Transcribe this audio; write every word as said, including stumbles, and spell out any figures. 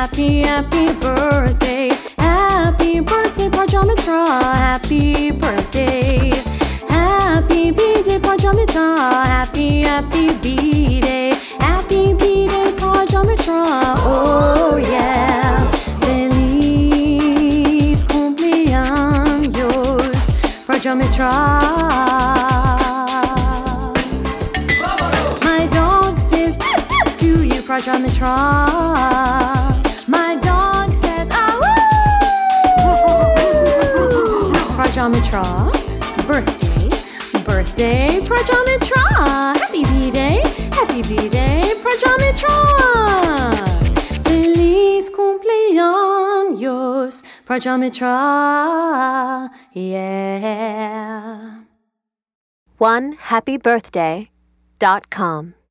Happy, happy birthday. Happy birthday, Parjometra. Happy birthday. Happy B-Day, Parjometra. Happy, happy B-Day. Happy B-Day, Parjometra. Oh yeah. Feliz cumpleaños, Parjometra. My dog says to you, Parjometra. My dog says ah woo. Parjometra. Birthday, birthday, Parjometra. Happy B-Day, happy B-Day, Parjometra. Feliz cumpleaños, Parjometra. Yeah. one happy birthday dot com